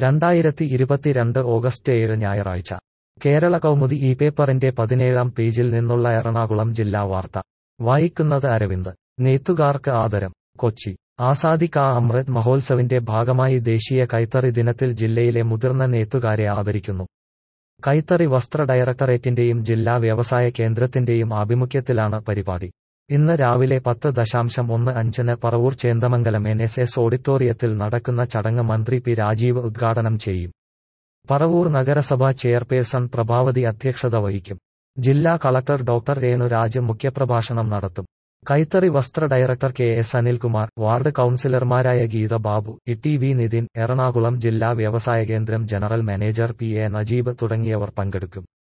2022 August 7 ഞായറാഴ്ച കേരള കൗമുദി ഈ പേപ്പറിന്റെ 17-ാം പേജിൽ നിന്നുള്ള എറണാകുളം ജില്ലാ വാർത്ത വായിക്കുന്നത് അരവിന്ദ്. നെയ്ത്തുകാർക്ക് ആദരം. കൊച്ചി. ആസാദി കാ അമൃത് മഹോത്സവിന്റെ ഭാഗമായി ദേശീയ കൈത്തറി ദിനത്തിൽ ജില്ലയിലെ മുതിർന്ന നെയ്ത്തുകാരെ ആദരിക്കുന്നു. കൈത്തറി വസ്ത്ര ഡയറക്ടറേറ്റിന്റെയും ജില്ലാ വ്യവസായ കേന്ദ്രത്തിന്റെയും ആഭിമുഖ്യത്തിലാണ് പരിപാടി. ഇന്ന് രാവിലെ 10:15-ന് പറവൂർ ചേന്ദമംഗലം NSS ഓഡിറ്റോറിയത്തിൽ നടക്കുന്ന ചടങ്ങ് മന്ത്രി പി രാജീവ് ഉദ്ഘാടനം ചെയ്യും. പറവൂർ നഗരസഭാ ചെയർപേഴ്സൺ പ്രഭാവതി അധ്യക്ഷത വഹിക്കും. ജില്ലാ കളക്ടർ ഡോക്ടർ രേണുരാജ് മുഖ്യപ്രഭാഷണം നടത്തും. കൈത്തറി വസ്ത്ര ഡയറക്ടർ KS അനിൽകുമാർ, വാർഡ് കൌൺസിലർമാരായ ഗീത ബാബു, TV നിതിൻ, എറണാകുളം ജില്ലാ വ്യവസായ കേന്ദ്രം ജനറൽ മാനേജർ PA നജീബ് തുടങ്ങിയവർ പങ്കെടുക്കും.